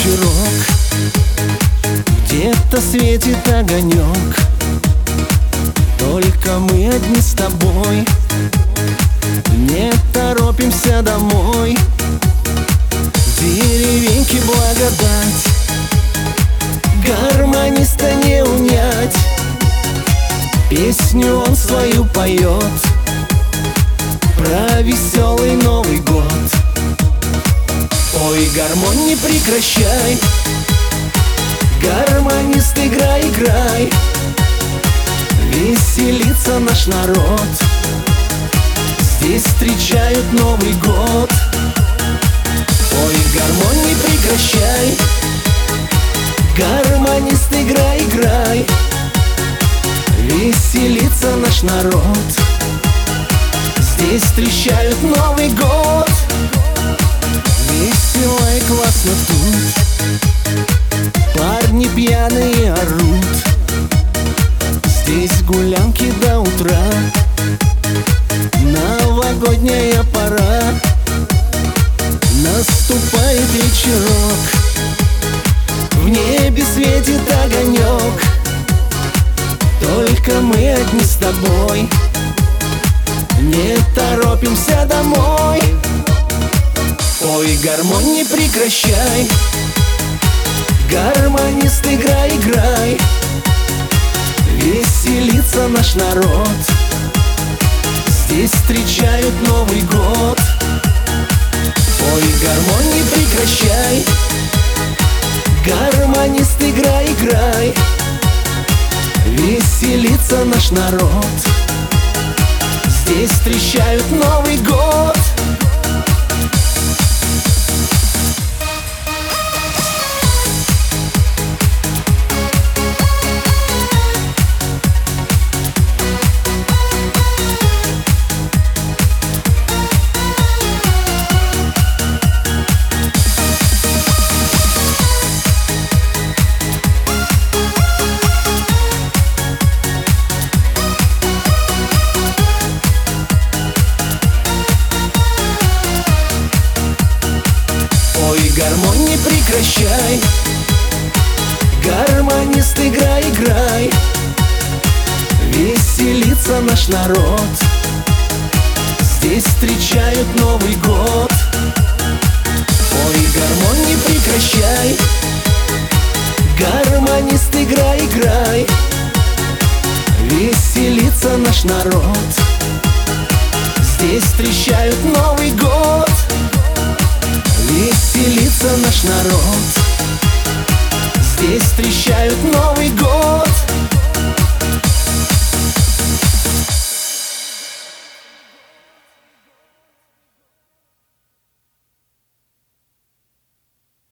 вечерок, где-то светит огонек. Только мы одни с тобой, не торопимся домой. В деревеньке благодать, гармониста не унять. Песню он свою поет про веселый Новый год. Ой, гармонь, не прекращай, гармонист, играй, играй. Веселится наш народ, здесь встречают Новый год. Ой, гармонь, не прекращай, гармонист, играй, играй. Веселится наш народ, здесь встречают Новый год. Весело и классно тут, парни пьяные орут. Здесь гулянки до утра, новогодняя пора. Наступает вечерок, в небе светит огонек. Только мы одни с тобой, не торопимся домой. Ой, гармонь, не прекращай, гармонист, играй, играй. Веселится наш народ, здесь встречают Новый год. Ой, гармонь, не прекращай, гармонист, играй, играй. Веселится наш народ, здесь встречают Новый год. Гармонь, не прекращай, гармонист, играй, играй. Веселится наш народ, здесь встречают Новый год. Ой, гармонь, не прекращай, гармонист, играй, играй. Веселится наш народ, здесь встречают Новый год. Веселится наш народ, здесь встречают Новый год.